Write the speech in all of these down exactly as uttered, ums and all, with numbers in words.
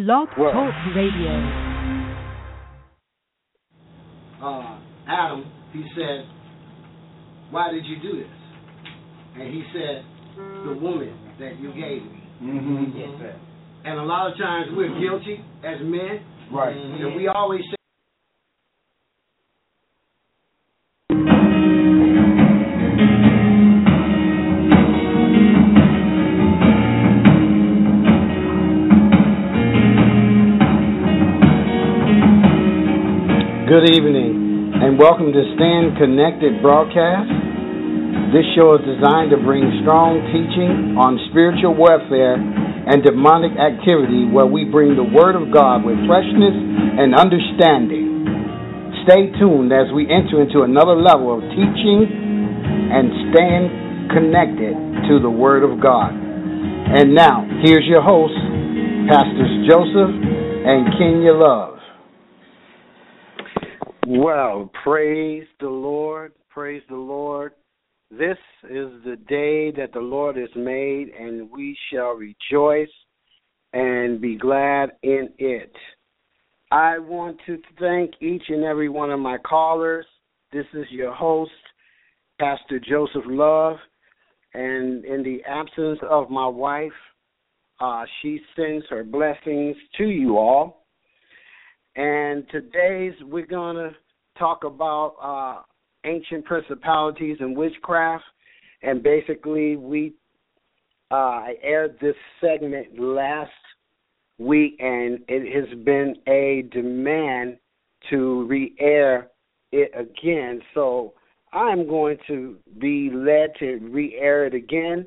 Blog Well, Talk Radio. Uh, Adam, he said, why did you do this? And he said, the woman that you gave me. Mm-hmm. Yes. And a lot of times we're guilty as men. Right. And we always say, good evening, and welcome to Stand Connected broadcast. This show is designed to bring strong teaching on spiritual warfare and demonic activity, where we bring the Word of God with freshness and understanding. Stay tuned as we enter into another level of teaching and stand connected to the Word of God. And now, here's your hosts, Pastors Joseph and Kenya Love. Well, praise the Lord, praise the Lord. This is the day that the Lord has made, and we shall rejoice and be glad in it. I want to thank each and every one of my callers. This is your host, Pastor Joseph Love, and in the absence of my wife, uh, she sends her blessings to you all. And today's we're going to talk about uh, ancient principalities and witchcraft. And basically, we uh, I aired this segment last week, and it has been a demand to re-air it again. So I'm going to be led to re-air it again.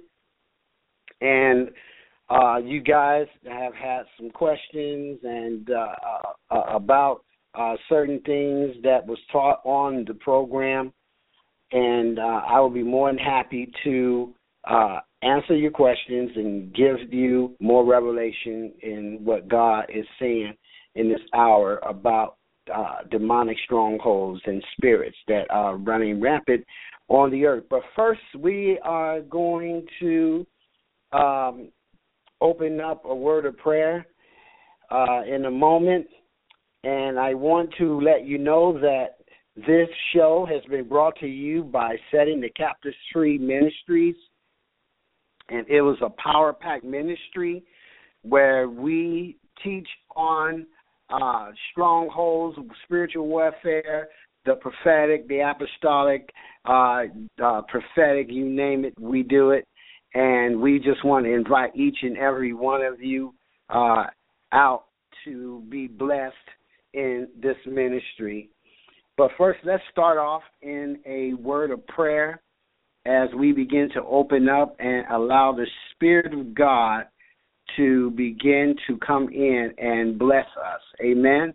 And Uh, you guys have had some questions and uh, uh, about uh, certain things that was taught on the program, and uh, I will be more than happy to uh, answer your questions and give you more revelation in what God is saying in this hour about uh, demonic strongholds and spirits that are running rampant on the earth. But first, we are going to Um, open up a word of prayer uh, in a moment, and I want to let you know that this show has been brought to you by Setting the Captives Free Ministries, and it was a power-packed ministry where we teach on uh, strongholds, spiritual warfare, the prophetic, the apostolic, uh, uh, prophetic, you name it, we do it. And we just want to invite each and every one of you uh, out to be blessed in this ministry. But first, let's start off in a word of prayer as we begin to open up and allow the Spirit of God to begin to come in and bless us. Amen.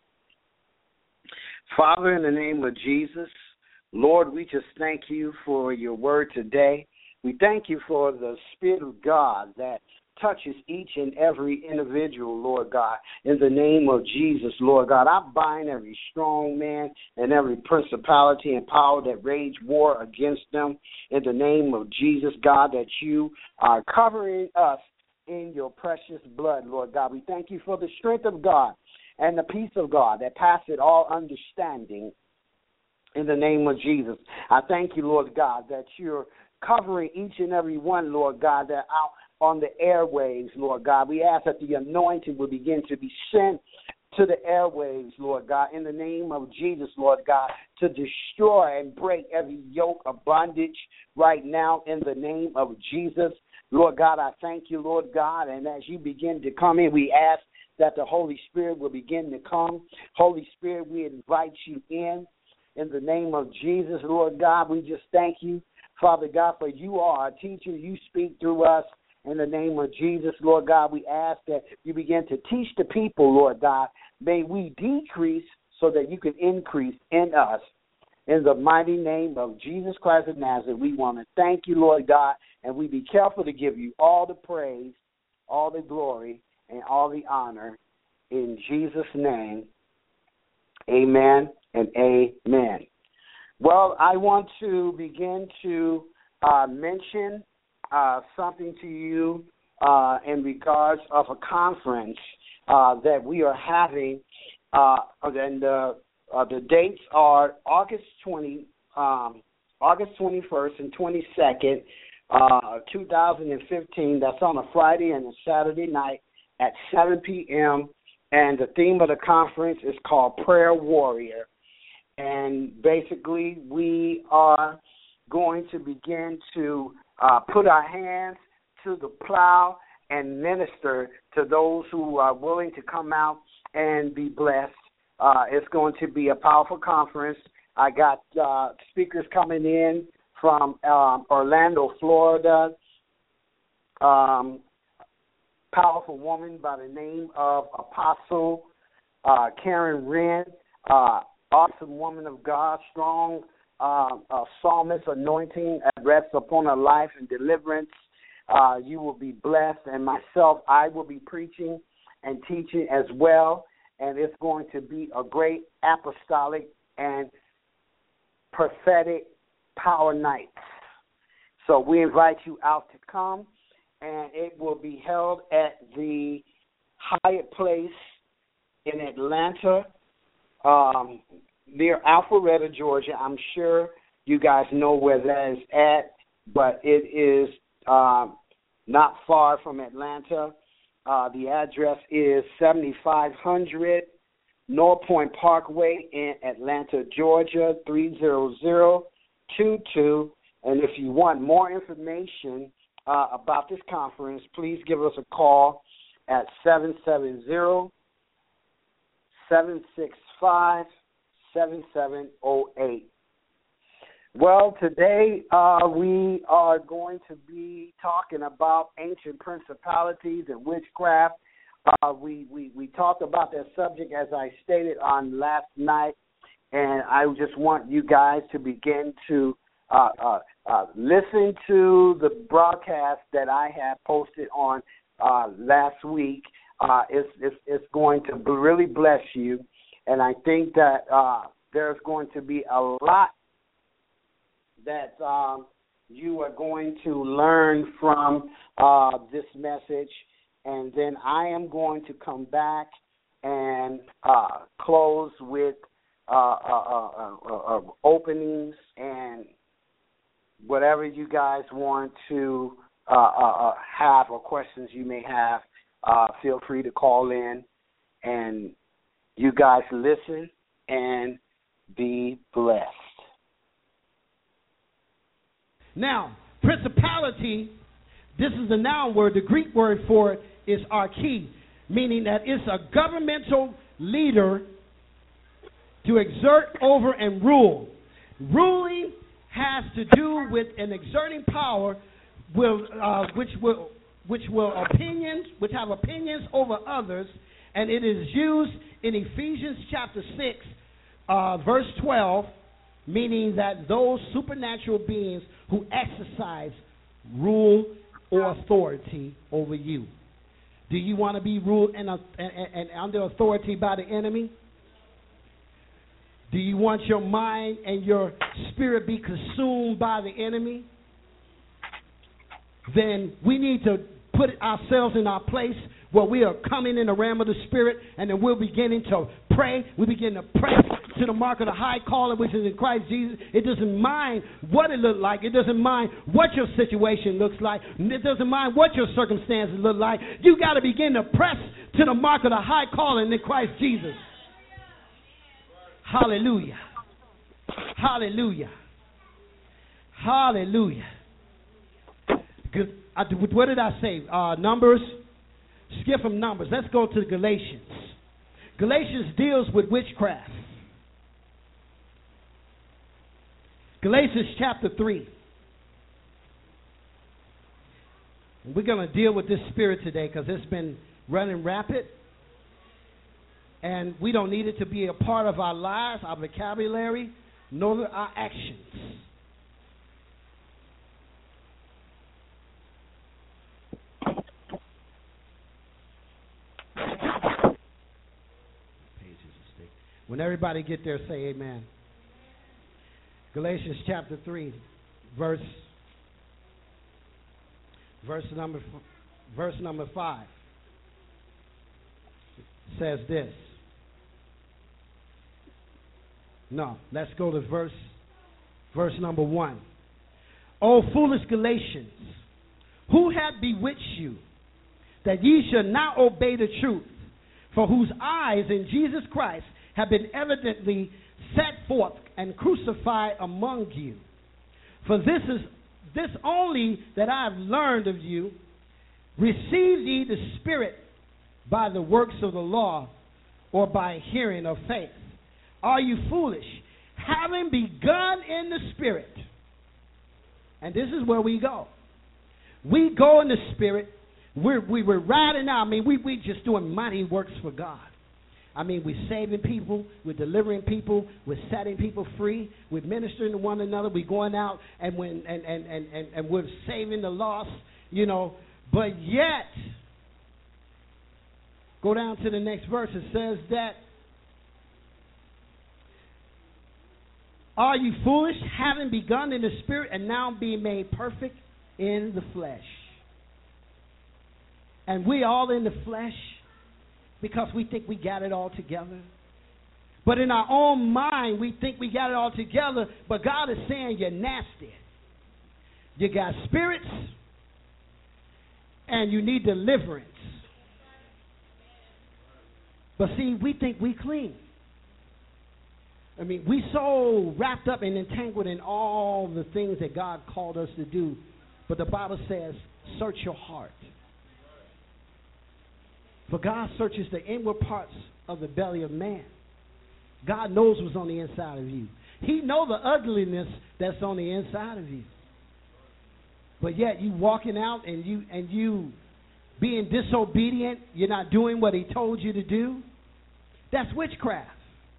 Father, in the name of Jesus, Lord, we just thank you for your word today. We thank you for the Spirit of God that touches each and every individual, Lord God. In the name of Jesus, Lord God, I bind every strong man and every principality and power that wage war against them. In the name of Jesus, God, that you are covering us in your precious blood, Lord God. We thank you for the strength of God and the peace of God that passeth all understanding. In the name of Jesus, I thank you, Lord God, that you're covering each and every one, Lord God, that are out on the airwaves, Lord God. We ask that the anointing will begin to be sent to the airwaves, Lord God, in the name of Jesus, Lord God, to destroy and break every yoke of bondage right now in the name of Jesus. Lord God, I thank you, Lord God, and as you begin to come in, we ask that the Holy Spirit will begin to come. Holy Spirit, we invite you in. In the name of Jesus, Lord God, we just thank you, Father God, for you are our teacher. You speak through us. In the name of Jesus, Lord God, we ask that you begin to teach the people, Lord God. May we decrease so that you can increase in us. In the mighty name of Jesus Christ of Nazareth, we want to thank you, Lord God, and we be careful to give you all the praise, all the glory, and all the honor. In Jesus' name, amen and amen. Well, I want to begin to uh, mention uh, something to you uh, in regards of a conference uh, that we are having, uh, and uh, uh, the dates are August twentieth, um, August twenty-first and twenty-second, uh, two thousand fifteen. That's on a Friday and a Saturday night at seven p.m. And the theme of the conference is called Prayer Warrior. And basically, we are going to begin to uh, put our hands to the plow and minister to those who are willing to come out and be blessed. Uh, it's going to be a powerful conference. I got uh, speakers coming in from um, Orlando, Florida. Um, powerful woman by the name of Apostle uh, Karen Wren. Uh, awesome woman of God, strong uh, uh, psalmist anointing that rests upon her life and deliverance. Uh, you will be blessed. And myself, I will be preaching and teaching as well. And it's going to be a great apostolic and prophetic power night. So we invite you out to come, and it will be held at the Hyatt Place in Atlanta, um, near Alpharetta, Georgia. I'm sure you guys know where that is at, but it is um, not far from Atlanta. Uh, the address is seventy-five hundred North Point Parkway in Atlanta, Georgia, three zero zero two two. And if you want more information uh, about this conference, please give us a call at seven seven zero, seven six five, seven seven zero eight. Well, today uh, we are going to be talking about ancient principalities and witchcraft. Uh, we, we, we talked about that subject, as I stated, on last night, and I just want you guys to begin to uh, uh, uh, listen to the broadcast that I have posted on uh, last week. Uh, it's, it's, it's going to really bless you, and I think that uh, there's going to be a lot that um, you are going to learn from uh, this message, and then I am going to come back and uh, close with uh, uh, uh, uh, uh, openings and whatever you guys want to uh, uh, have or questions you may have. Uh, feel free to call in, and you guys listen and be blessed. Now, principality, this is the noun word. The Greek word for it is arche, meaning that it's a governmental leader to exert over and rule. Ruling has to do with an exerting power will, uh, which will which will opinions, which have opinions over others, and it is used in Ephesians chapter six, uh, verse twelve, meaning that those supernatural beings who exercise rule or authority over you. Do you want to be ruled and, and, and under authority by the enemy? Do you want your mind and your spirit be consumed by the enemy? Then we need to put ourselves in our place where we are coming in the realm of the Spirit, and then we're beginning to pray. We begin to press to the mark of the high calling, which is in Christ Jesus. It doesn't mind what it looks like. It doesn't mind what your situation looks like. It doesn't mind what your circumstances look like. You got to begin to press to the mark of the high calling in Christ Jesus. Hallelujah. Hallelujah. Hallelujah. What did I say? Uh, numbers. Skip from Numbers. Let's go to Galatians. Galatians deals with witchcraft. Galatians chapter three. We're going to deal with this spirit today because it's been running rapid. And we don't need it to be a part of our lives, our vocabulary, nor our actions. When everybody get there, say amen. Galatians chapter three, verse verse number verse number five. says this. No, let's go to verse, verse number one. O foolish Galatians, who hath bewitched you, that ye should not obey the truth, for whose eyes in Jesus Christ have been evidently set forth and crucified among you? For this is this only that I have learned of you, receive ye the Spirit by the works of the law, or by hearing of faith? Are you foolish, having begun in the Spirit? And this is where we go. We go in the Spirit. We're, we were riding out. I mean, we we just doing mighty works for God. I mean, we're saving people. We're delivering people. We're setting people free. We're ministering to one another. We're going out and when and, and, and, and, and we're saving the lost, you know. But yet, go down to the next verse. It says that, are you foolish, having begun in the Spirit and now being made perfect in the flesh? And we all in the flesh because we think we got it all together. But in our own mind, we think we got it all together. But God is saying you're nasty. You got spirits and you need deliverance. But see, we think we clean. I mean, we so wrapped up and entangled in all the things that God called us to do. But the Bible says, search your heart. For God searches the inward parts of the belly of man. God knows what's on the inside of you. He knows the ugliness that's on the inside of you. But yet you walking out and you and you being disobedient, you're not doing what he told you to do. That's witchcraft.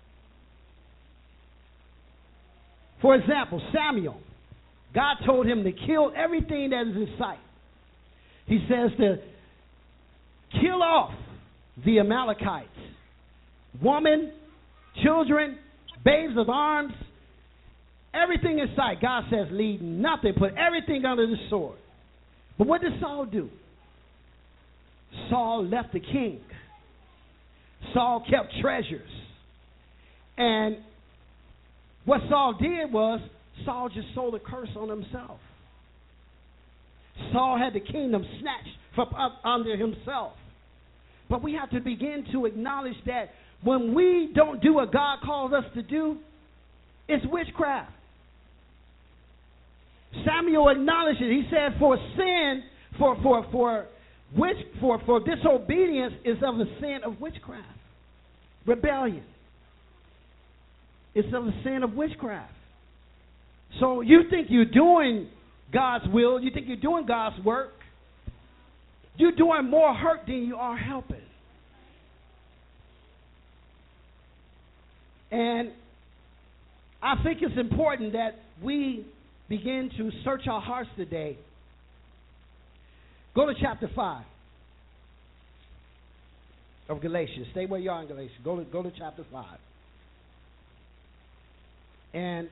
For example, Samuel, God told him to kill everything that is in sight. He says to kill off the Amalekites, woman, children, babes of arms, everything in sight. God says leave nothing, put everything under the sword. But what did Saul do? Saul left the king. Saul kept treasures. And what Saul did was, Saul just sold a curse on himself. Saul had the kingdom snatched from up under himself. But we have to begin to acknowledge that when we don't do what God calls us to do, it's witchcraft. Samuel acknowledged it. He said, for sin, for for for witch for, for disobedience is of the sin of witchcraft. Rebellion. It's of the sin of witchcraft. So you think you're doing God's will, you think you're doing God's work, you're doing more hurt than you are helping. And I think it's important that we begin to search our hearts today. Go to chapter five of Galatians. Stay where you are in Galatians. Go to, go to chapter five. And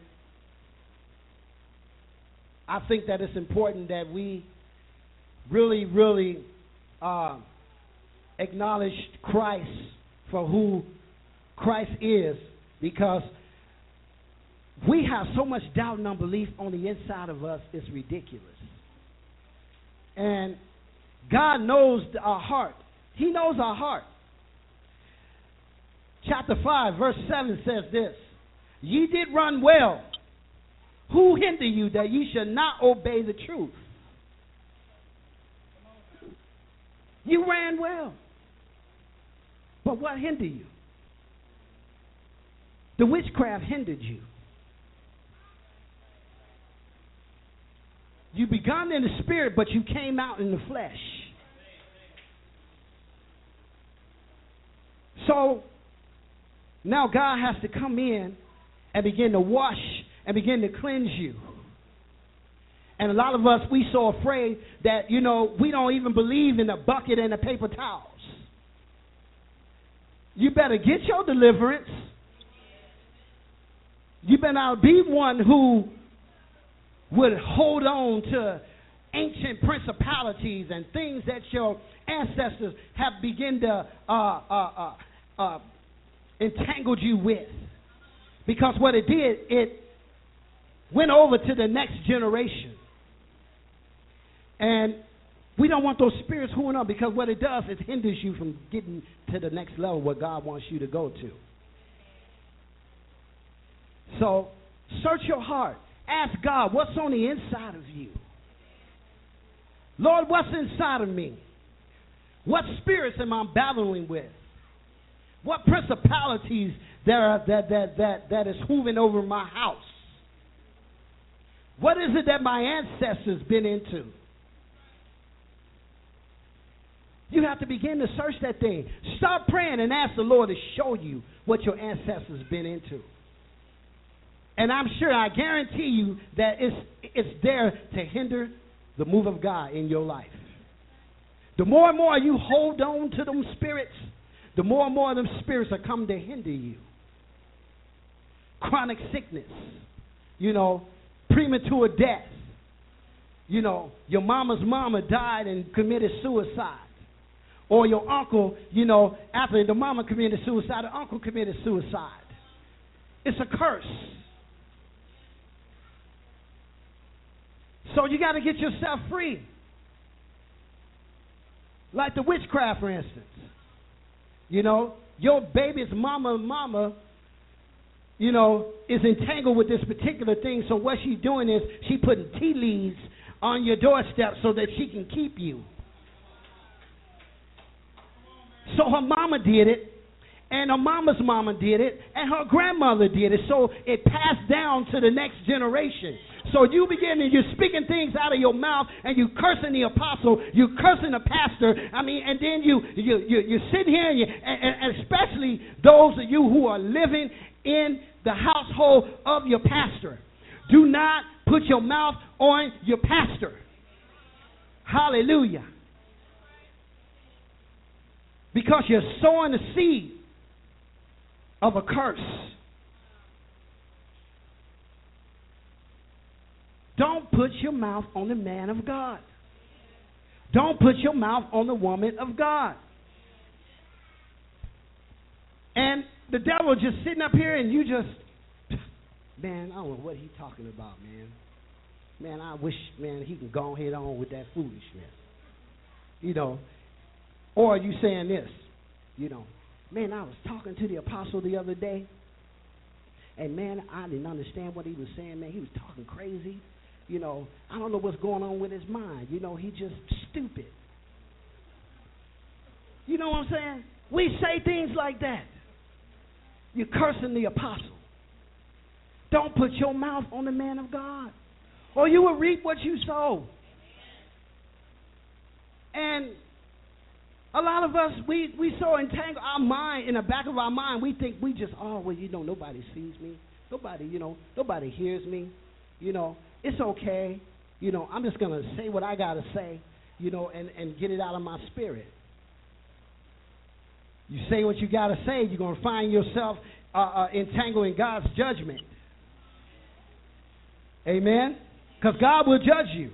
I think that it's important that we really, really uh, acknowledge Christ for who Christ is, because we have so much doubt and unbelief on the inside of us, it's ridiculous. And God knows our heart. He knows our heart. Chapter five, verse seven says this, ye did run well. Who hinder you that ye should not obey the truth? You ran well. But what hindered you? The witchcraft hindered you. You begun in the spirit, but you came out in the flesh. So now God has to come in and begin to wash and begin to cleanse you. And a lot of us, we so afraid that, you know, we don't even believe in a bucket and the paper towels. You better get your deliverance. You better not be one who would hold on to ancient principalities and things that your ancestors have begun to uh, uh, uh, uh, entangled you with. Because what it did, it went over to the next generation. And we don't want those spirits hooing up, because what it does, it hinders you from getting to the next level where God wants you to go to. So search your heart. Ask God, what's on the inside of you? Lord, what's inside of me? What spirits am I battling with? What principalities that are, that, that, that, that is hovering over my house? What is it that my ancestors been into? You have to begin to search that thing. Start praying and ask the Lord to show you what your ancestors been into. And I'm sure, I guarantee you that it's, it's there to hinder the move of God in your life. The more and more you hold on to them spirits, the more and more them spirits are coming to hinder you. Chronic sickness, you know, premature death. You know, your mama's mama died and committed suicide. Or your uncle, you know, after the mama committed suicide, the uncle committed suicide. It's a curse. So you got to get yourself free. Like the witchcraft, for instance. You know, your baby's mama mama, you know, is entangled with this particular thing. So what she's doing is she putting tea leaves on your doorstep so that she can keep you. So her mama did it, and her mama's mama did it, and her grandmother did it. So it passed down to the next generation. So you begin and you're speaking things out of your mouth, and you cursing the apostle, you cursing the pastor. I mean, and then you you you, you sit here, and, you, and, and especially those of you who are living in the household of your pastor. Do not put your mouth on your pastor. Hallelujah. Because you're sowing the seed of a curse. Don't put your mouth on the man of God. Don't put your mouth on the woman of God. And the devil just sitting up here, and you just, man, I don't know what he's talking about, man. Man, I wish, man, he can go ahead on with that foolishness. You know, or you saying this, you know, man, I was talking to the apostle the other day, and man, I didn't understand what he was saying, man. He was talking crazy. You know, I don't know what's going on with his mind. You know, he just stupid. You know what I'm saying? We say things like that. You're cursing the apostle. Don't put your mouth on the man of God, or you will reap what you sow. And a lot of us, we, we so entangle our mind, in the back of our mind, we think we just, oh, well, you know, nobody sees me. Nobody, you know, nobody hears me. You know, it's okay. You know, I'm just going to say what I got to say, you know, and, and get it out of my spirit. You say what you got to say, you're going to find yourself uh, uh, entangled in God's judgment. Amen? Because God will judge you.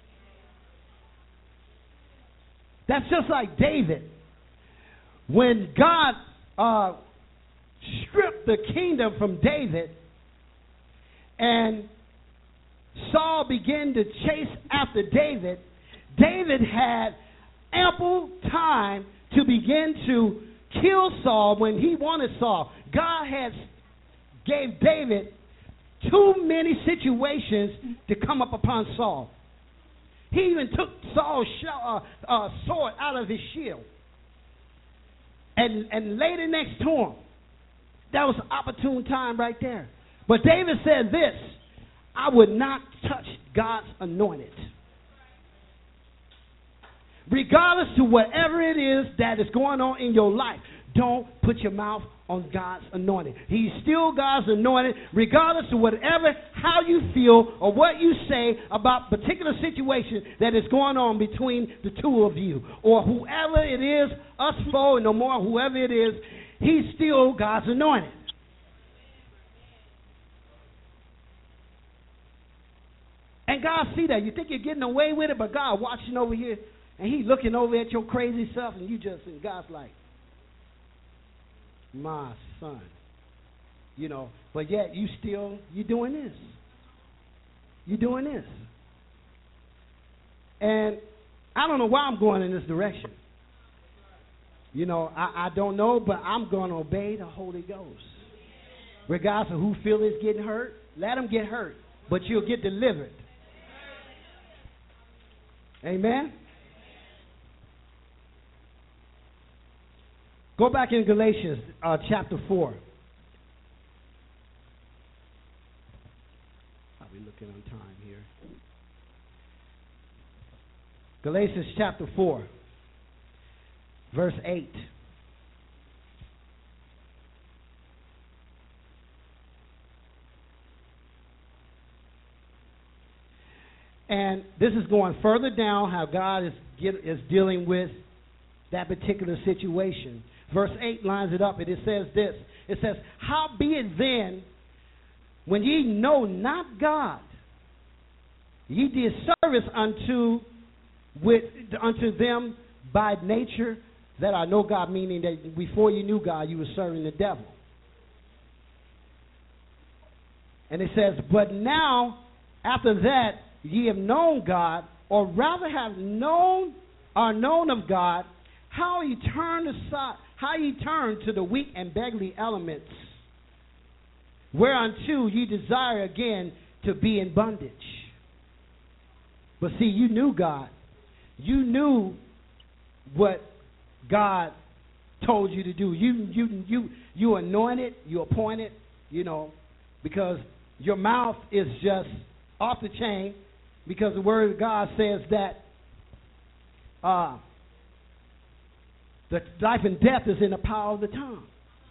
That's just like David. When God uh, stripped the kingdom from David, and Saul began to chase after David, David had ample time to begin to kill Saul when he wanted Saul. God had gave David too many situations to come up upon Saul. He even took Saul's uh, uh, sword out of his shield and, and laid it next to him. That was an opportune time right there. But David said this, I would not touch God's anointed. Regardless to whatever it is that is going on in your life, don't put your mouth on God's anointed. He's still God's anointed, regardless of whatever, how you feel or what you say about particular situation that is going on between the two of you, or whoever it is, us four, and no more, whoever it is, he's still God's anointed. And God see that. You think you're getting away with it, but God watching over here, and he looking over at your crazy stuff, and you just, and God's like, my son. You know, but yet you still, you doing this. You doing this. And I don't know why I'm going in this direction. You know, I, I don't know, but I'm going to obey the Holy Ghost. Regardless of who feel is getting hurt, let them get hurt, but you'll get delivered. Amen? Go back in Galatians uh, chapter four. I'll be looking on time here. Galatians chapter four, verse eight. And this is going further down how God is get, is dealing with that particular situation. Verse eight lines it up, and it says this. It says, howbeit then, when ye know not God, ye did service unto with unto them by nature that are no God, meaning that before you knew God, you were serving the devil. And it says, but now, after that, ye have known God, or rather have known, are known of God, how ye turn aside, how ye turn to the weak and beggarly elements, whereunto ye desire again to be in bondage. But see, you knew God. You knew what God told you to do. You you you you anointed, you appointed, you know, because your mouth is just off the chain, because the word of God says that uh, the life and death is in the power of the tongue.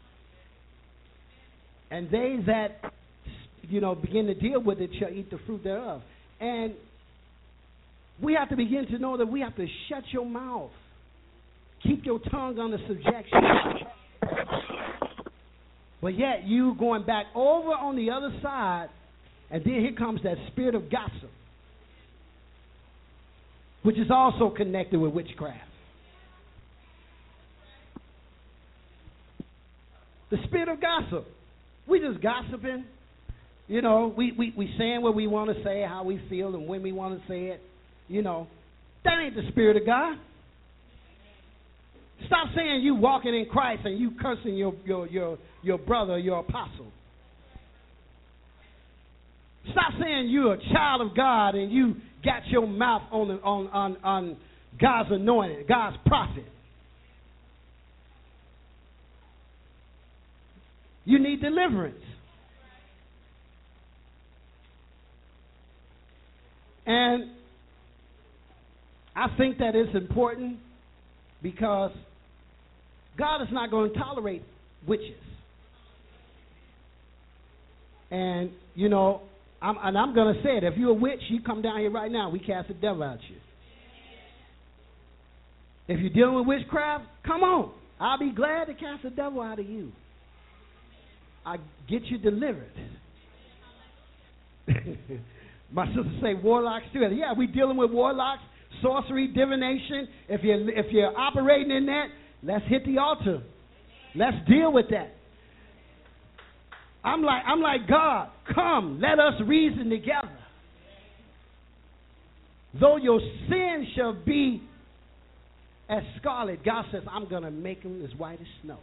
And they that, you know, begin to deal with it shall eat the fruit thereof. And we have to begin to know that we have to shut your mouth. Keep your tongue under subjection. But yet you going back over on the other side, and then here comes that spirit of gossip, which is also connected with witchcraft. The spirit of gossip. We just gossiping. You know, we, we, we saying what we want to say, how we feel, and when we want to say it. You know, that ain't the Spirit of God. Stop saying you walking in Christ and you cursing your, your, your, your brother, your apostle. Stop saying you're a child of God and you got your mouth on, the, on, on, on God's anointed, God's prophet. You need deliverance. And I think that it's important because God is not going to tolerate witches. And, you know, I'm, and I'm going to say it. If you're a witch, you come down here right now. We cast the devil out you. If you're dealing with witchcraft, come on. I'll be glad to cast the devil out of you. I get you delivered. My sister say warlocks too. Yeah, we dealing with warlocks, sorcery, divination. If you're if you're operating in that, let's hit the altar. Let's deal with that. I'm like I'm like God. Come, let us reason together. Though your sin shall be as scarlet, God says, I'm going to make them as white as snow.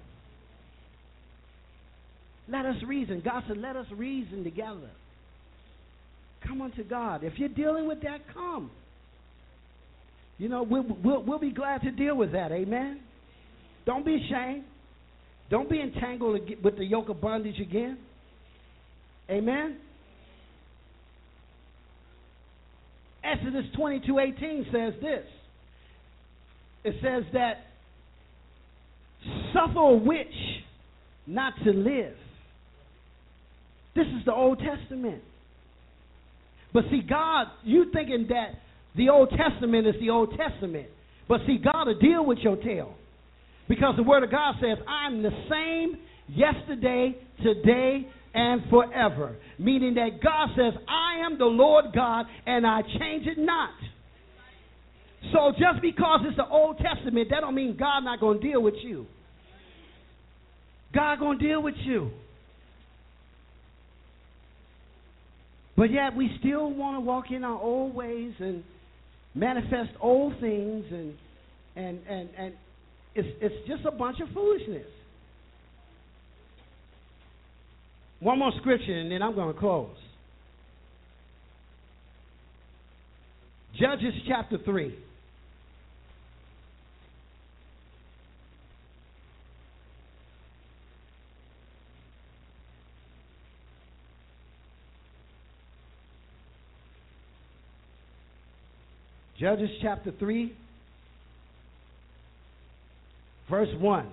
Let us reason. God said, let us reason together. Come unto God. If you're dealing with that, come. You know, we'll, we'll, we'll be glad to deal with that. Amen? Don't be ashamed. Don't be entangled with the yoke of bondage again. Amen? Exodus twenty-two eighteen says this. It says that suffer a witch not to live. This is the Old Testament. But see, God, you thinking that the Old Testament is the Old Testament. But see, God will deal with your tail. Because the Word of God says, I'm the same yesterday, today, and forever. Meaning that God says, I am the Lord God, and I change it not. So just because it's the Old Testament, that don't mean God not going to deal with you. God going to deal with you. But yet we still want to walk in our old ways and manifest old things, and and and, and it's it's just a bunch of foolishness. One more scripture and then I'm going to close. Judges chapter three. Judges chapter three, verse one.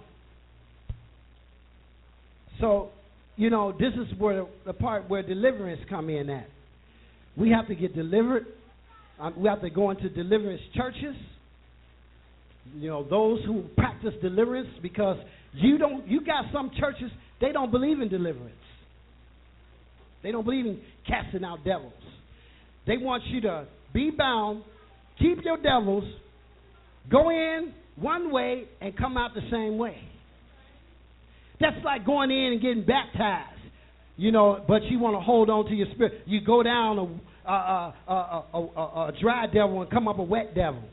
So, you know, this is where the part where deliverance come in at. We have to get delivered. Um, we have to go into deliverance churches. You know, those who practice deliverance, because you don't. You got some churches, they don't believe in deliverance. They don't believe in casting out devils. They want you to be bound, keep your devils, go in one way and come out the same way. That's like going in and getting baptized, you know, but you want to hold on to your spirit. You go down a, a, a, a, a, a dry devil and come up a wet devil.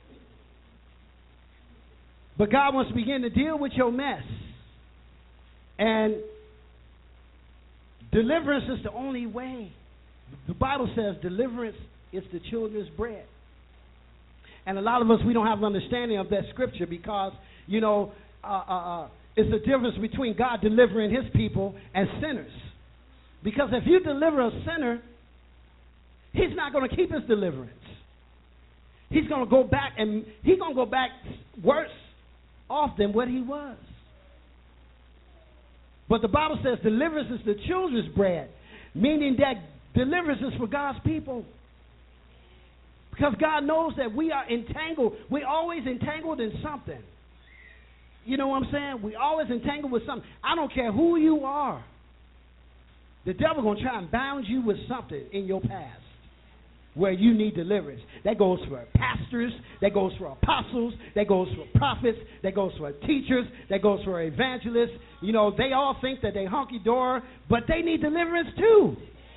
But God wants to begin to deal with your mess. And deliverance is the only way. The Bible says deliverance is the children's bread. And a lot of us, we don't have an understanding of that scripture because, you know, uh, uh, uh, it's the difference between God delivering his people and sinners. Because if you deliver a sinner, he's not going to keep his deliverance. He's going to go back, and he's going to go back worse off than what he was. But the Bible says deliverance is the children's bread, meaning that deliverance is for God's people. Because God knows that we are entangled. We're always entangled in something. You know what I'm saying? We always entangled with something. I don't care who you are. The devil going to try and bound you with something in your past where you need deliverance. That goes for pastors. That goes for apostles. That goes for prophets. That goes for teachers. That goes for evangelists. You know, they all think that they hunky-dory, but they need deliverance too.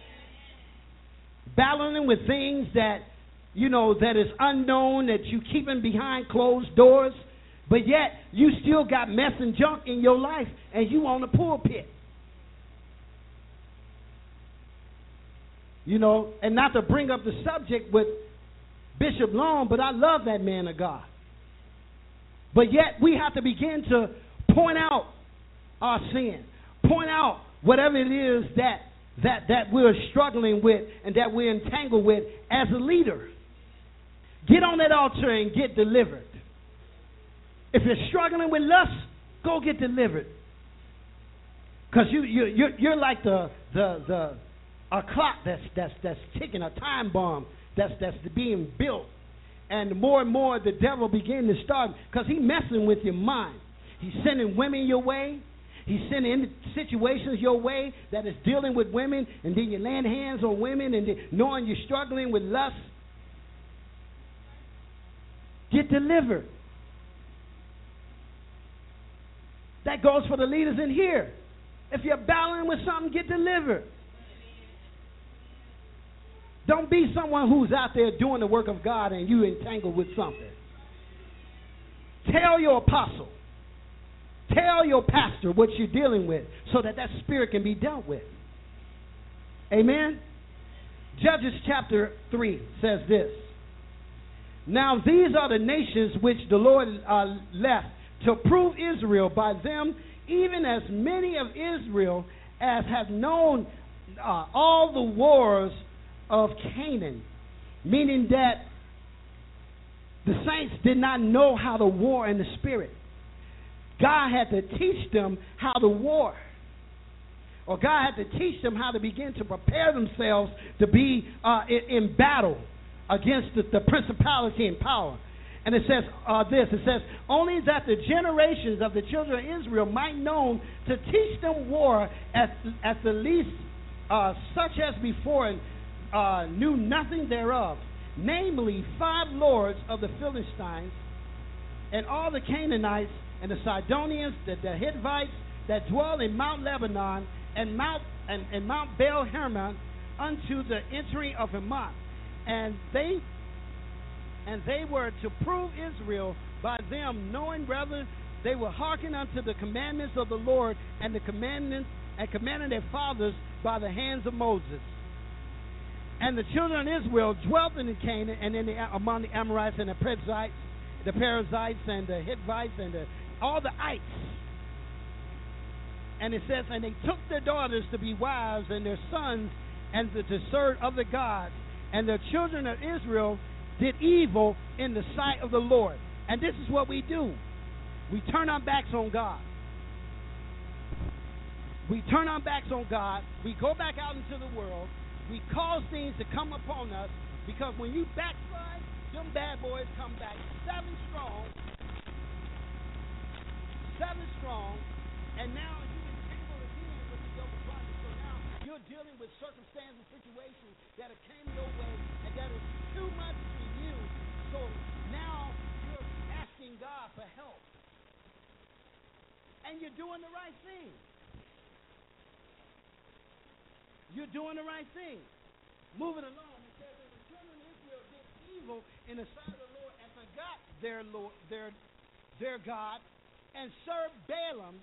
Battling with things that, you know, that is unknown, that you keeping behind closed doors, but yet you still got mess and junk in your life, and you on the pulpit. You know, and not to bring up the subject with Bishop Long, but I love that man of God. But yet we have to begin to point out our sin, point out whatever it is that that that we're struggling with and that we're entangled with as a leader. Get on that altar and get delivered. If you're struggling with lust, go get delivered. Because you, you, you're, you're like the, the, the, a clock that's, that's, that's ticking, a time bomb that's, that's being built. And more and more the devil begin to start, because he's messing with your mind. He's sending women your way. He's sending situations your way that is dealing with women, and then you're laying hands on women and then knowing you're struggling with lust. Get delivered. That goes for the leaders in here. If you're battling with something, get delivered. Don't be someone who's out there doing the work of God and you entangled with something. Tell your apostle. Tell your pastor what you're dealing with so that that spirit can be dealt with. Amen? Judges chapter three says this. Now these are the nations which the Lord uh, left to prove Israel by them, even as many of Israel as have known uh, all the wars of Canaan. Meaning that the saints did not know how to war in the spirit. God had to teach them how to war. Or God had to teach them how to begin to prepare themselves to be uh, in, in battle against the, the principality and power. And it says uh, this, it says, only that the generations of the children of Israel might know to teach them war at, at the least uh, such as before uh, knew nothing thereof, namely five lords of the Philistines, and all the Canaanites, and the Sidonians, the, the Hittites, that dwell in Mount Lebanon and Mount and, and Mount Baal Hermon unto the entering of Hamath. And they and they were to prove Israel by them, knowing whether they will hearken unto the commandments of the Lord and the commandments and commanding their fathers by the hands of Moses. And the children of Israel dwelt in Canaan and in the, among the Amorites and the Perizzites, the Perizzites and the Hittites and the, all the ites. And it says, and they took their daughters to be wives and their sons and to, to serve other gods. And the children of Israel did evil in the sight of the Lord. And this is what we do. We turn our backs on God. We turn our backs on God. We go back out into the world. We cause things to come upon us, because when you backslide, them bad boys come back seven strong, seven strong, and now you entangle again with the yoke of bondage. So now you're dealing with circumstances, situations that have came your way, and that is too much for you. So now you're asking God for help, and you're doing the right thing. You're doing the right thing. Moving along, it says that the children of Israel did evil in the sight of the Lord and forgot their Lord, their their God, and served Balaam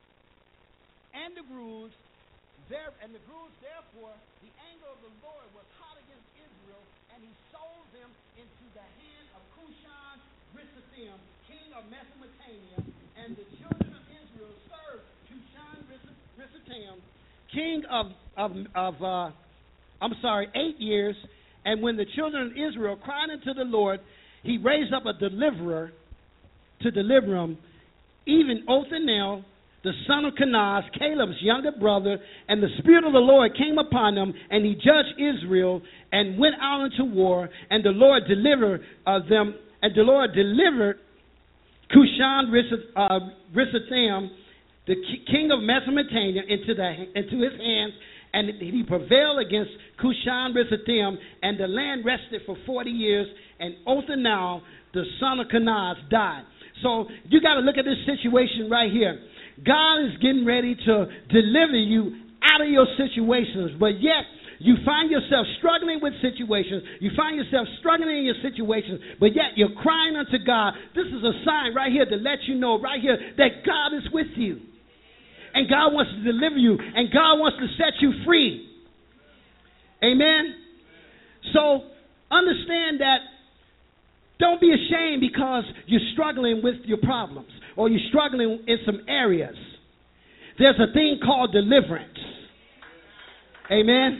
and the Grus. There and the Grus, therefore, the anger of the Lord was hot against Israel, and he sold them into the hand of Cushan Rishathaim, king of Mesopotamia, and the children of Israel served Cushan Rishathaim, king of of of uh, I'm sorry, eight years. And when the children of Israel cried unto the Lord, He raised up a deliverer to deliver them, even Othniel, the son of Kenaz, Caleb's younger brother. And the Spirit of the Lord came upon him, and he judged Israel and went out into war. And the Lord delivered uh, them, and the Lord delivered Cushan Rishathaim, the king of Mesopotamia, into the into his hands, and he prevailed against Cushan Rishathaim, and the land rested for forty years. And Othniel, the son of Kenaz, died. So you got to look at this situation right here. God is getting ready to deliver you out of your situations, but yet you find yourself struggling with situations. You find yourself struggling in your situations, but yet you're crying unto God. This is a sign right here to let you know right here that God is with you. And God wants to deliver you. And God wants to set you free. Amen? So understand that don't be ashamed because you're struggling with your problems or you're struggling in some areas. There's a thing called deliverance. Amen?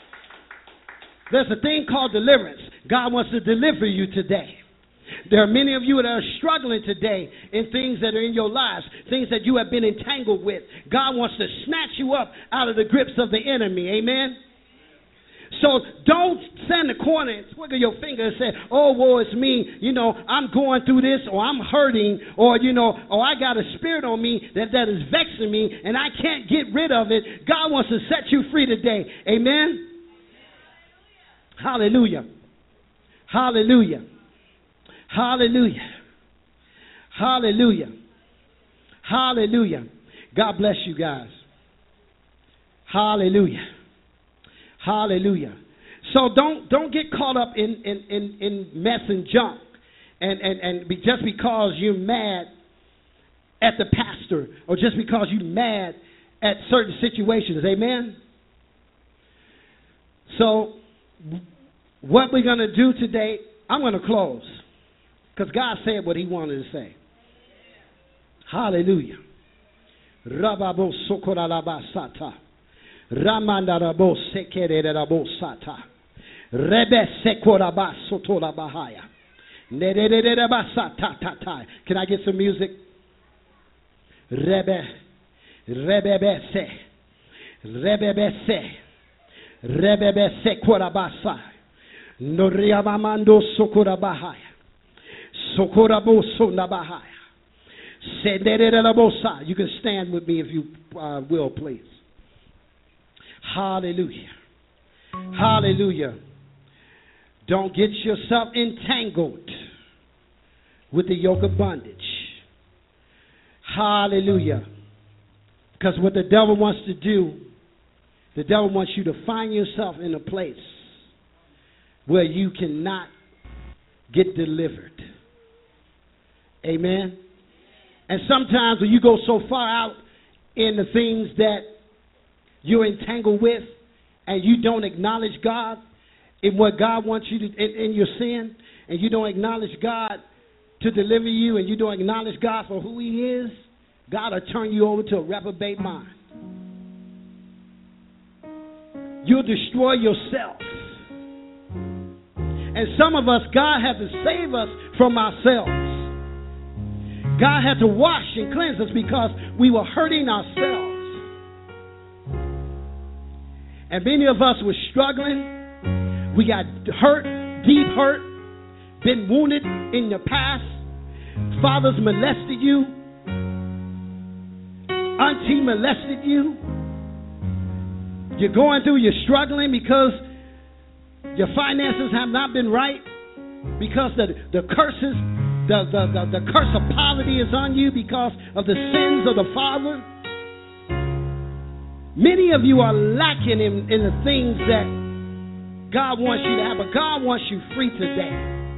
There's a thing called deliverance. God wants to deliver you today. There are many of you that are struggling today in things that are in your lives, things that you have been entangled with. God wants to snatch you up out of the grips of the enemy. Amen? So don't stand in the corner and twiggle your finger and say, oh, woe is me. You know, I'm going through this, or I'm hurting, or, you know, or I got a spirit on me that, that is vexing me, and I can't get rid of it. God wants to set you free today. Amen? Hallelujah. Hallelujah. Hallelujah. Hallelujah. Hallelujah. God bless you guys. Hallelujah. Hallelujah. So don't don't get caught up in, in, in, in mess and junk and, and, and be, just because you're mad at the pastor or just because you're mad at certain situations. Amen? So what we're going to do today, I'm going to close. Because God said what He wanted to say. Hallelujah. Rababo sokoralabasata. Ramandarabo sekererabo sata. Rebe sekorabasotola bahaya. Nerererabasata tatai. Can I get some music? Rebe. Rebebe se. Rebebe se. Rebebe sekorabasa. Noriamamando sokorabahaya. Sokoraboso nabahaya. Sendererabosa. You can stand with me if you uh, will, please. Hallelujah. Hallelujah. Don't get yourself entangled with the yoke of bondage. Hallelujah. Because what the devil wants to do, the devil wants you to find yourself in a place where you cannot get delivered. Amen. And sometimes when you go so far out in the things that you're entangled with and you don't acknowledge God in what God wants you to, in, in your sin, and you don't acknowledge God to deliver you, and you don't acknowledge God for who he is, God will turn you over to a reprobate mind. You'll destroy yourself. And some of us, God had to save us from ourselves. God had to wash and cleanse us because we were hurting ourselves. And many of us were struggling. We got hurt, deep hurt, been wounded in your past. Fathers molested you. Auntie molested you. You're going through, you're struggling because your finances have not been right, because the, the curses, the, the, the, the curse of poverty is on you because of the sins of the father. Many of you are lacking in, in the things that God wants you to have, but God wants you free today.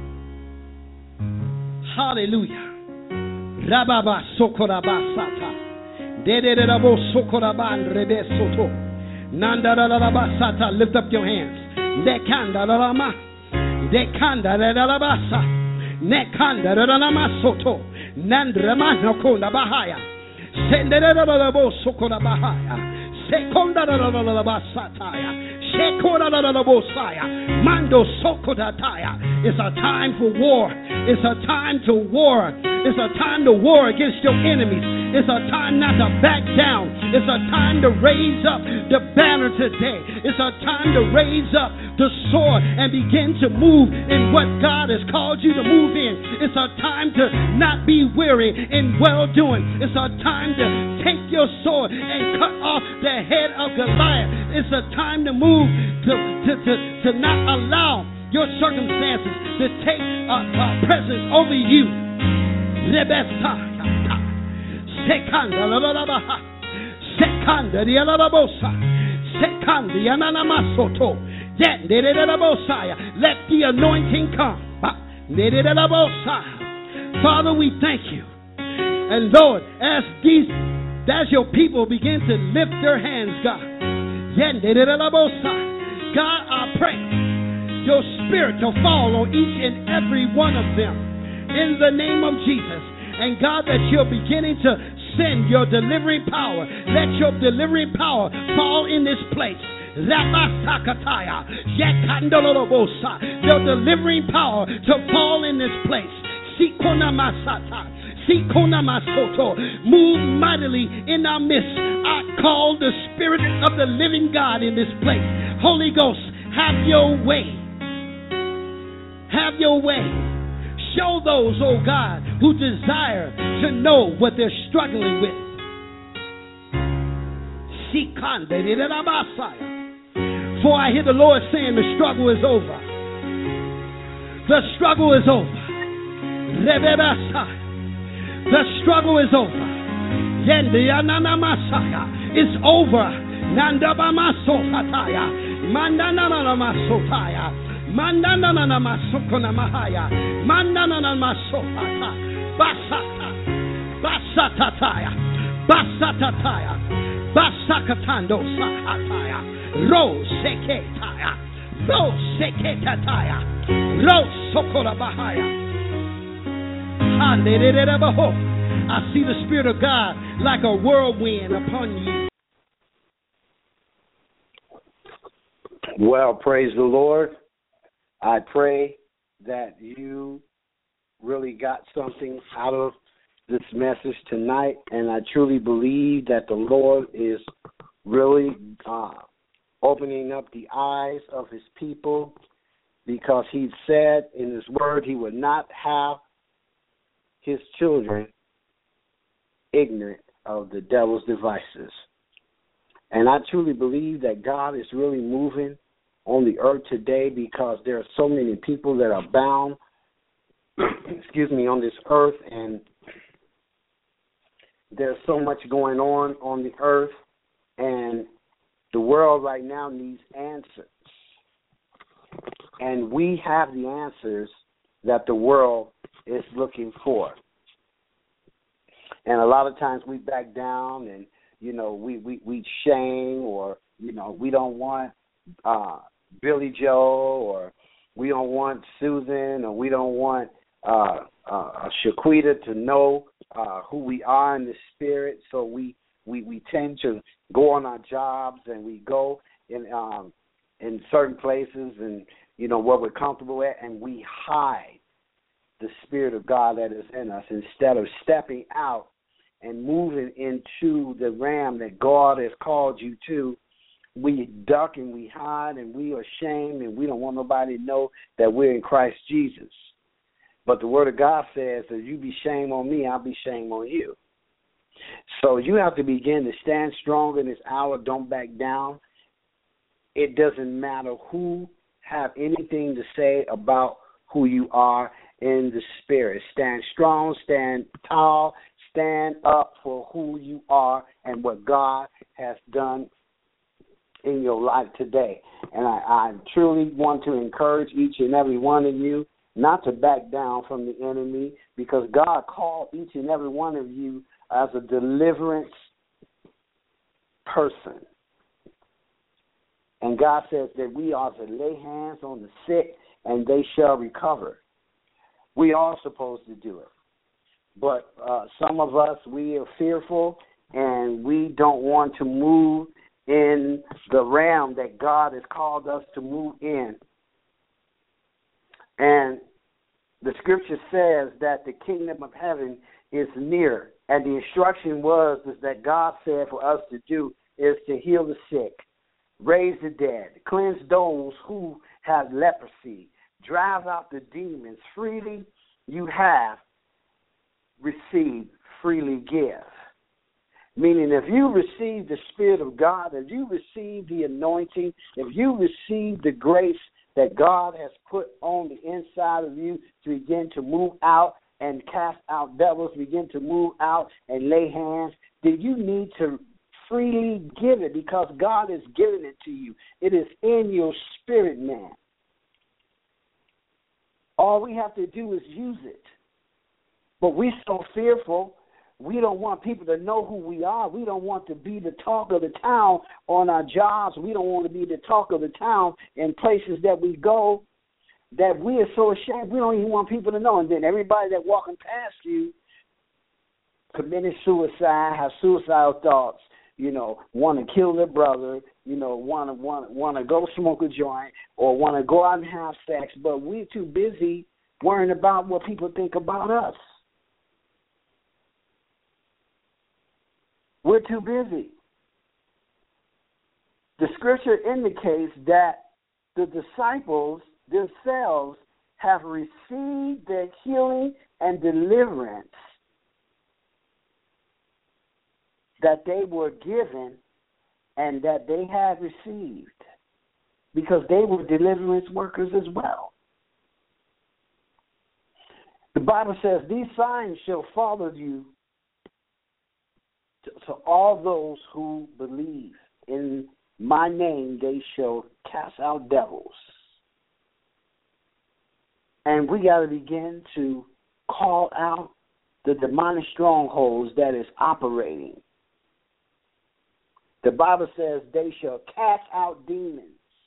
Hallelujah. Rababa sokorabasata. Dededabo sokoraban rebesoto. Nanda lift up your hands. Nekanda rama. Dekanda relabasa. Nekanda relama soto. Nandrama nokonda bahaya. Senderabo sokora bahaya. Sekonda relabasataya. Shekora relabosaya. Mando sokodataya. It's a time for war. It's a time to war. It's a time to war against your enemies. It's a time not to back down. It's a time to raise up the banner today. It's a time to raise up the sword and begin to move in what God has called you to move in. It's a time to not be weary in well-doing. It's a time to take your sword and cut off the head of Goliath. It's a time to move to, to, to, to not allow your circumstances to take a, a presence over you. Sekanda la la baha, sekanda di la la bosa, sekanda yana na masoto. Let the anointing come. Father, we thank you. And Lord, as these, as your people begin to lift their hands, God, God, I pray your spirit to fall on each and every one of them in the name of Jesus. And God, that you're beginning to send your delivering power. Let your delivering power fall in this place. Your delivering power to fall in this place. Move mightily in our midst. I call the Spirit of the living God in this place. Holy Ghost, have your way. Have your way. Show those, oh God, who desire to know what they're struggling with. For I hear the Lord saying the struggle is over. The struggle is over. The struggle is over. It's over. Mandanana masukona mahaya. Mandanana masopata. Basata. Basatataya. Basatataya. Basakatando sahataya. Roseketaya. Roseketataya. Rosokora bahaya. I see the Spirit of God like a whirlwind upon you. Well, praise the Lord. I pray that you really got something out of this message tonight, and I truly believe that the Lord is really uh, opening up the eyes of his people, because he said in his word he would not have his children ignorant of the devil's devices. And I truly believe that God is really moving on the earth today, because there are so many people that are bound, excuse me, on this earth, and there's so much going on on the earth, and the world right now needs answers. And we have the answers that the world is looking for. And a lot of times we back down and, you know, we, we, we shame, or, you know, we don't want uh, Billy Joe, or we don't want Susan, or we don't want uh, uh, Shaquita to know uh, who we are in the spirit. So we, we, we tend to go on our jobs, and we go in um, in certain places and, you know, where we're comfortable at, and we hide the Spirit of God that is in us instead of stepping out and moving into the realm that God has called you to. We duck and we hide and we are ashamed, and we don't want nobody to know that we're in Christ Jesus. But the Word of God says that you be shame on me, I'll be shame on you. So you have to begin to stand strong in this hour. Don't back down. It doesn't matter who have anything to say about who you are in the Spirit. Stand strong, stand tall, stand up for who you are and what God has done in your life today. And I, I truly want to encourage each and every one of you not to back down from the enemy, because God called each and every one of you as a deliverance person. And God says that we are to lay hands on the sick and they shall recover. We are supposed to do it. But uh, some of us, we are fearful, and we don't want to move in the realm that God has called us to move in. And the scripture says that the kingdom of heaven is near. And the instruction was is that God said for us to do is to heal the sick, raise the dead, cleanse those who have leprosy, drive out the demons. Freely you have received, freely give. Meaning, if you receive the Spirit of God, if you receive the anointing, if you receive the grace that God has put on the inside of you to begin to move out and cast out devils, begin to move out and lay hands, then you need to freely give it, because God is giving it to you. It is in your spirit, man. All we have to do is use it. But we're so fearful. We don't want people to know who we are. We don't want to be the talk of the town on our jobs. We don't want to be the talk of the town in places that we go, that we are so ashamed. We don't even want people to know. And then everybody that walking past you committing suicide, have suicidal thoughts, you know, want to kill their brother, you know, want to want want to go smoke a joint, or want to go out and have sex, but we're too busy worrying about what people think about us. We're too busy. The scripture indicates that the disciples themselves have received their healing and deliverance that they were given and that they had received, because they were deliverance workers as well. The Bible says, these signs shall follow you to, to all those who believe. In my name they shall cast out devils. And we got to begin to call out the demonic strongholds that is operating. The Bible says they shall cast out demons.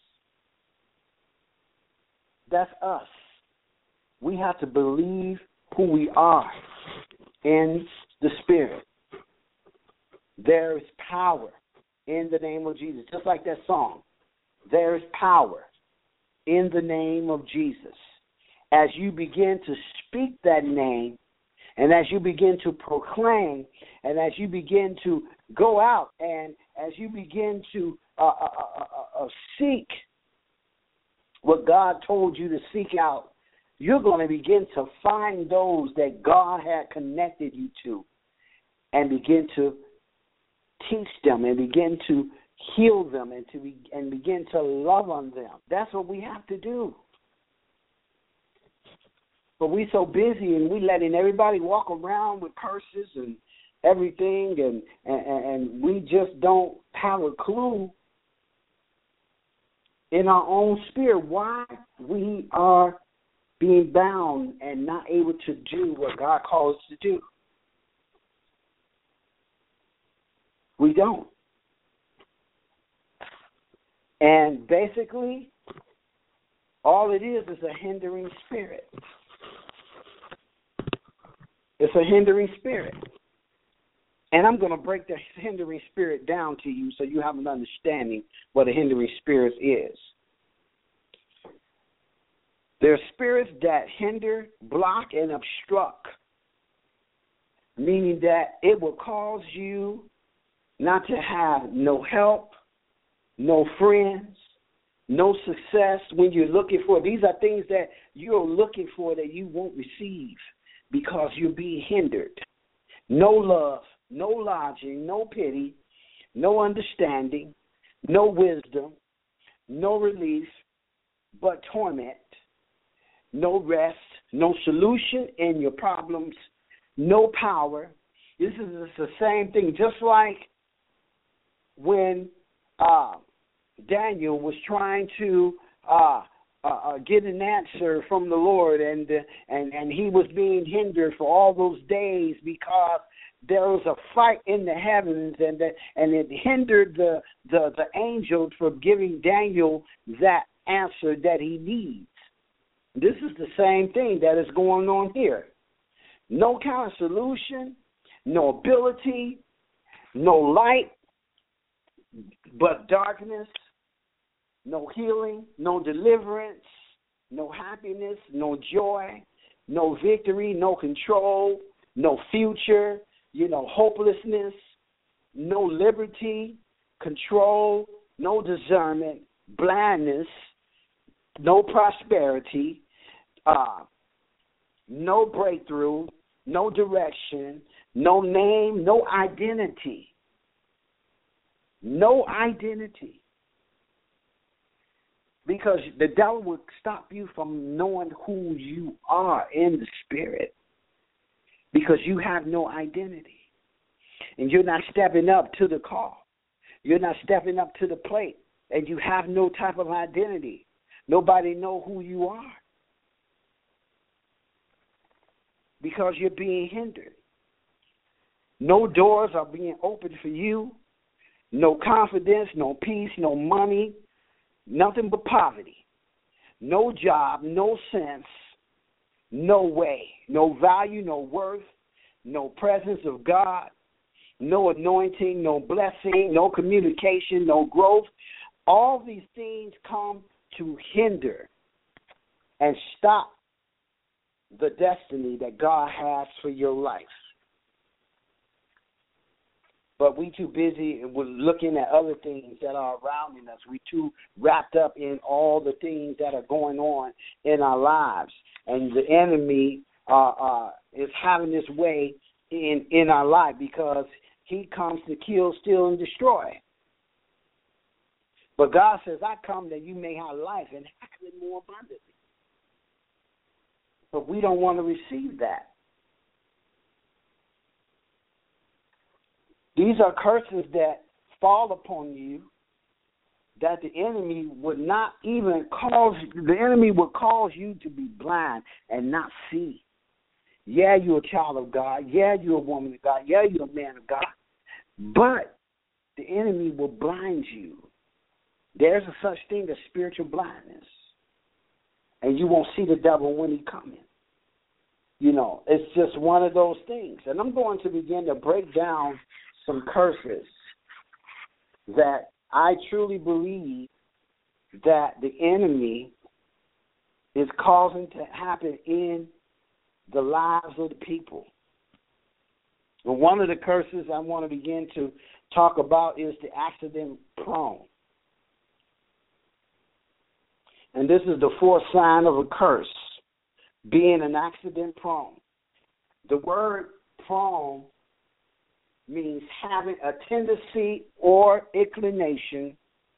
That's us. We have to believe who we are in the Spirit. There is power in the name of Jesus. Just like that song. There is power in the name of Jesus. As you begin to speak that name, and as you begin to proclaim, and as you begin to go out, and as you begin to uh, uh, uh, uh, seek what God told you to seek out, you're going to begin to find those that God had connected you to, and begin to teach them, and begin to heal them, and to be, and begin to love on them. That's what we have to do. But we're so busy, and we letting everybody walk around with purses and everything, and, and, and we just don't have a clue in our own spirit why we are being bound and not able to do what God calls us to do. We don't. And basically, all it is is a hindering spirit. It's a hindering spirit. And I'm going to break the hindering spirit down to you so you have an understanding what a hindering spirit is. There are spirits that hinder, block, and obstruct, meaning that it will cause you not to have no help, no friends, no success when you're looking for. These are things that you're looking for that you won't receive because you're being hindered. No love, no lodging, no pity, no understanding, no wisdom, no relief, but torment, no rest, no solution in your problems, no power. This is the same thing, just like when uh, Daniel was trying to uh, uh, uh, get an answer from the Lord, and, uh, and and he was being hindered for all those days because there was a fight in the heavens, and the, and it hindered the, the, the angel from giving Daniel that answer that he needs. This is the same thing that is going on here. No kind of solution, no ability, no light, but darkness, no healing, no deliverance, no happiness, no joy, no victory, no control, no future, you know, hopelessness, no liberty, control, no discernment, blindness, no prosperity, uh, no breakthrough, no direction, no name, no identity. No identity. Because the devil will stop you from knowing who you are in the spirit. Because you have no identity. And you're not stepping up to the call. You're not stepping up to the plate. And you have no type of identity. Nobody know who you are. Because you're being hindered. No doors are being opened for you. No confidence, no peace, no money, nothing but poverty. No job, no sense, no way, no value, no worth, no presence of God, no anointing, no blessing, no communication, no growth. All these things come to hinder and stop the destiny that God has for your life. But we too busy with looking at other things that are around us. We too wrapped up in all the things that are going on in our lives. And the enemy uh, uh, is having his way in, in our life because he comes to kill, steal, and destroy. But God says, I come that you may have life and have it more abundantly. But we don't want to receive that. These are curses that fall upon you that the enemy would not even cause, the enemy would cause you to be blind and not see. Yeah, you're a child of God. Yeah, you're a woman of God. Yeah, you're a man of God. But the enemy will blind you. There's a such thing as spiritual blindness. And you won't see the devil when he comes in. You know, it's just one of those things. And I'm going to begin to break down some curses that I truly believe that the enemy is causing to happen in the lives of the people. And one of the curses I want to begin to talk about is the accident prone. And this is the fourth sign of a curse, being an accident prone. The word prone means having a tendency or inclination.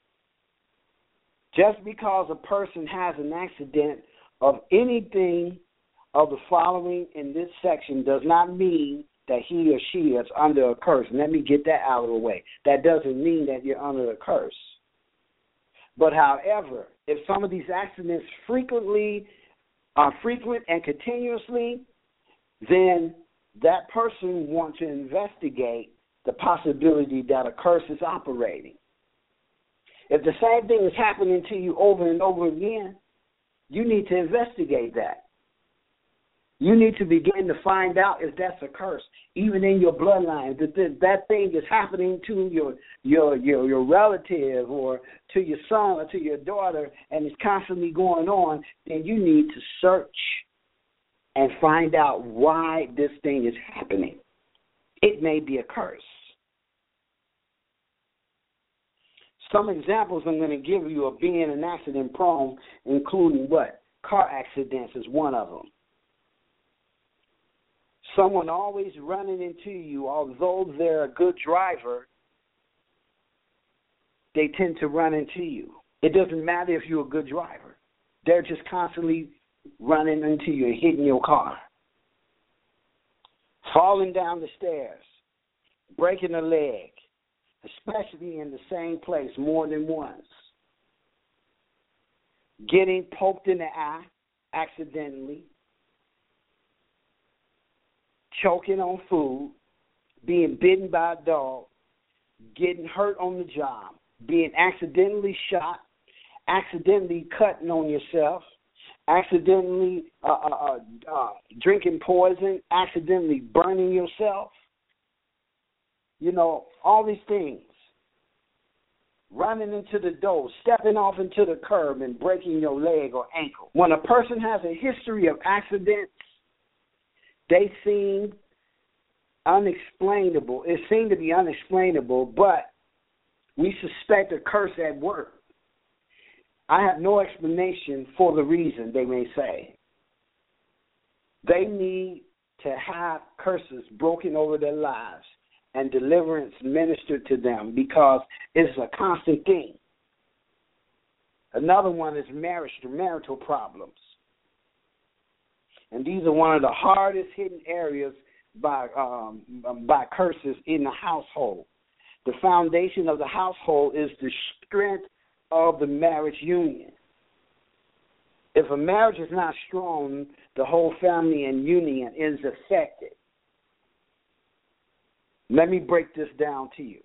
Just because a person has an accident of anything of the following in this section does not mean that he or she is under a curse. And let me get that out of the way. That doesn't mean that you're under a curse. But however, if some of these accidents frequently are frequent and continuously, then that person wants to investigate the possibility that a curse is operating. If the same thing is happening to you over and over again, you need to investigate that. You need to begin to find out if that's a curse, even in your bloodline. That that thing is happening to your your your your relative or to your son or to your daughter, and it's constantly going on. Then you need to search and find out why this thing is happening. It may be a curse. Some examples I'm going to give you of being an accident prone, including what? Car accidents is one of them. Someone always running into you, although they're a good driver, they tend to run into you. It doesn't matter if you're a good driver. They're just constantly running into you and hitting your car. Falling down the stairs, breaking a leg, especially in the same place more than once. Getting poked in the eye accidentally. Choking on food, being bitten by a dog, getting hurt on the job, being accidentally shot, accidentally cutting on yourself, accidentally uh, uh, uh, drinking poison, accidentally burning yourself. You know, all these things. Running into the door, stepping off into the curb and breaking your leg or ankle. When a person has a history of accidents, they seem unexplainable. It seemed to be unexplainable, but we suspect a curse at work. I have no explanation for the reason, they may say. They need to have curses broken over their lives and deliverance ministered to them because it's a constant thing. Another one is marriage, marital problems. And these are one of the hardest hidden areas by um, by curses in the household. The foundation of the household is the strength of the marriage union. If a marriage is not strong, the whole family and union is affected. Let me break this down to you.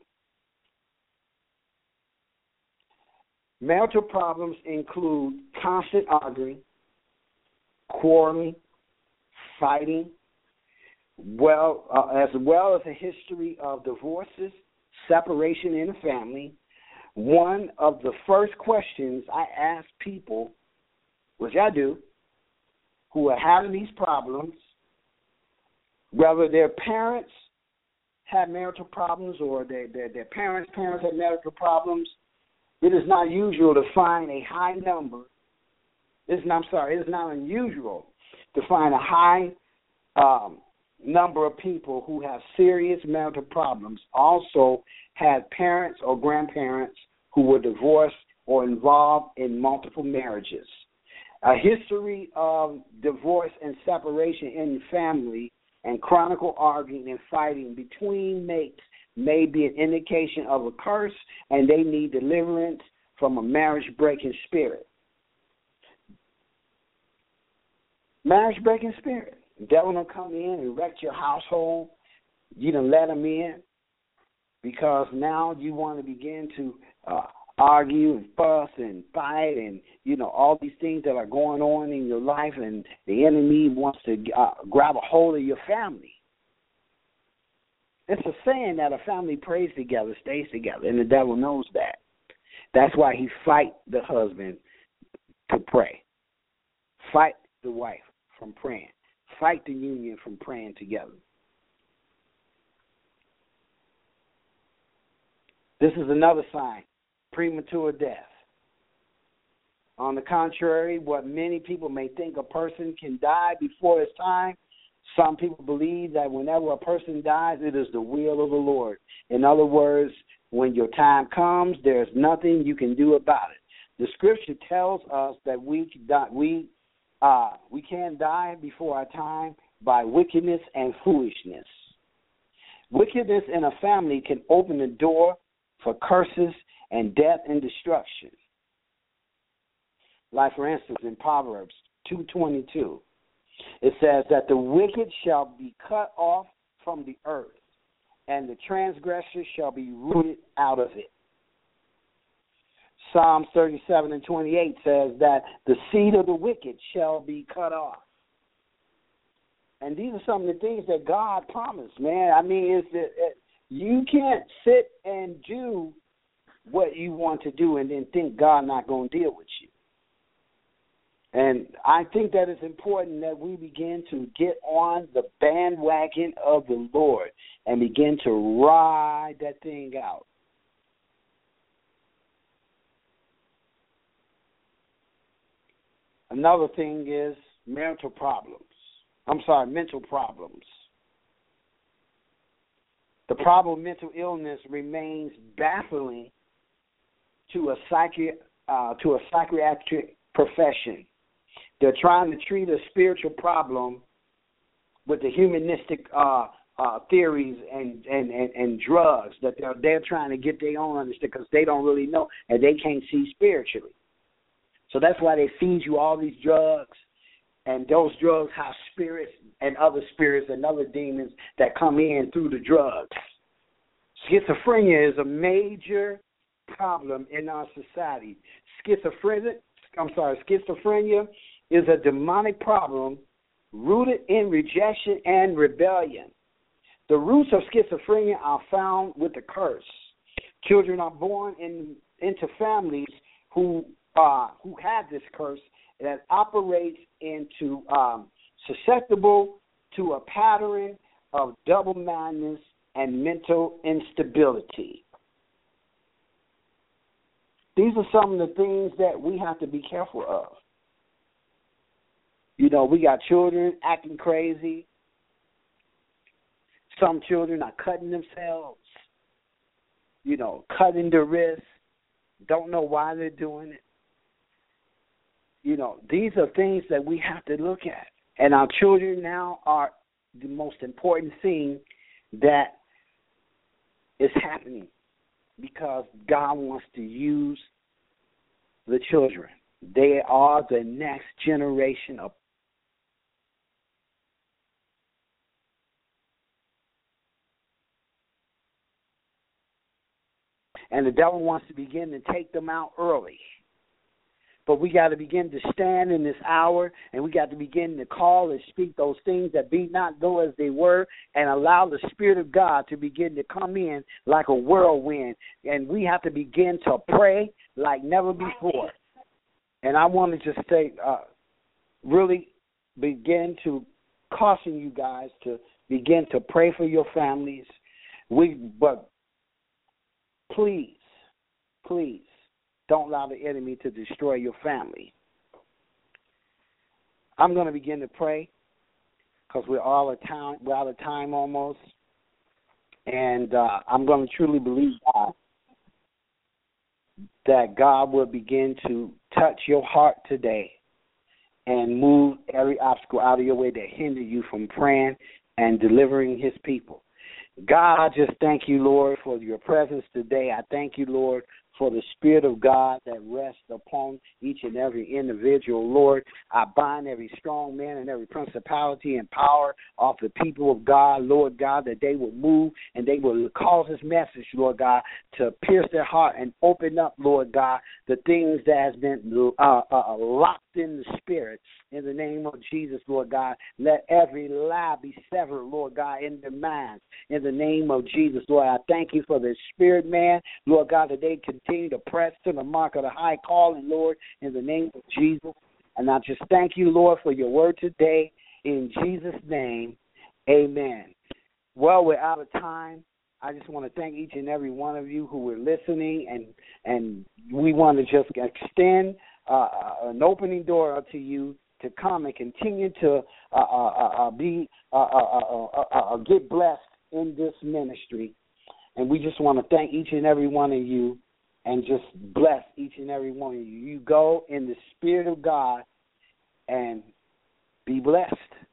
Marital problems include constant arguing, quarreling, fighting, well, uh, as well as a history of divorces, separation in the family. One of the first questions I ask people, which I do, who are having these problems, whether their parents had marital problems or their, their, their parents' parents had marital problems, it is not usual to find a high number. It's not, I'm sorry, it is not unusual to find a high um, number of people who have serious marital problems also had parents or grandparents who were divorced or involved in multiple marriages. A history of divorce and separation in the family and chronic arguing and fighting between mates may be an indication of a curse, and they need deliverance from a marriage-breaking spirit. Marriage-breaking spirit. The devil will come in and wreck your household. You done let him in because now you want to begin to uh, argue and fuss and fight and, you know, all these things that are going on in your life, and the enemy wants to uh, grab a hold of your family. It's a saying that a family prays together, stays together, and the devil knows that. That's why he fight the husband to pray. Fight the wife from praying. Fight the union from praying together. This is another sign, premature death. On the contrary, what many people may think a person can die before his time, some people believe that whenever a person dies, it is the will of the Lord. In other words, when your time comes, there's nothing you can do about it. The scripture tells us that we we uh, we can die before our time by wickedness and foolishness. Wickedness in a family can open the door for curses and death and destruction. Like, for instance, in Proverbs two twenty-two, it says that the wicked shall be cut off from the earth, and the transgressor shall be rooted out of it. Psalms thirty-seven and twenty-eight says that the seed of the wicked shall be cut off. And these are some of the things that God promised, man. I mean, it's that it, you can't sit and do what you want to do and then think God not going to deal with you. And I think that it's important that we begin to get on the bandwagon of the Lord and begin to ride that thing out. Another thing is marital problems. I'm sorry, mental problems. The problem of mental illness remains baffling to a psychi- uh, to a psychiatric profession. They're trying to treat a spiritual problem with the humanistic uh, uh, theories and, and, and, and drugs that they're, they're trying to get their own understanding because they don't really know and they can't see spiritually. So that's why they feed you all these drugs, and those drugs have spirits and other spirits and other demons that come in through the drugs. Schizophrenia is a major problem in our society. Schizophrenia, I'm sorry, schizophrenia is a demonic problem rooted in rejection and rebellion. The roots of schizophrenia are found with the curse. Children are born in, into families who uh, who have this curse that operates into um, susceptible to a pattern of double-mindedness and mental instability. These are some of the things that we have to be careful of. You know, we got children acting crazy. Some children are cutting themselves, you know, cutting their wrists, don't know why they're doing it. You know, these are things that we have to look at. And our children now are the most important thing that is happening because God wants to use the children. They are the next generation of and the devil wants to begin to take them out early. But we got to begin to stand in this hour, and we got to begin to call and speak those things that be not though as they were, and allow the Spirit of God to begin to come in like a whirlwind. And we have to begin to pray like never before. And I want to just say, uh, really begin to caution you guys to begin to pray for your families. We, but please, please, don't allow the enemy to destroy your family. I'm going to begin to pray because we're all out of time, we're out of time almost. And uh, I'm going to truly believe God, that God will begin to touch your heart today and move every obstacle out of your way that hinder you from praying and delivering his people. God, I just thank you, Lord, for your presence today. I thank you, Lord, for the Spirit of God that rests upon each and every individual, Lord. I bind every strong man and every principality and power off the people of God, Lord God, that they will move and they will cause this message, Lord God, to pierce their heart and open up, Lord God, the things that has been uh, uh, locked in the spirit. In the name of Jesus, Lord God, let every lie be severed, Lord God, in their minds. In the name of Jesus, Lord, I thank you for the spirit, man, Lord God, that they continue to press to the mark of the high calling, Lord, in the name of Jesus. And I just thank you, Lord, for your word today. In Jesus' name, amen. Well, we're out of time. I just want to thank each and every one of you who were listening, and and we want to just extend uh, an opening door to you to come and continue to uh, uh, uh, be uh, uh, uh, uh, uh, get blessed in this ministry. And we just want to thank each and every one of you and just bless each and every one of you. You go in the Spirit of God and be blessed.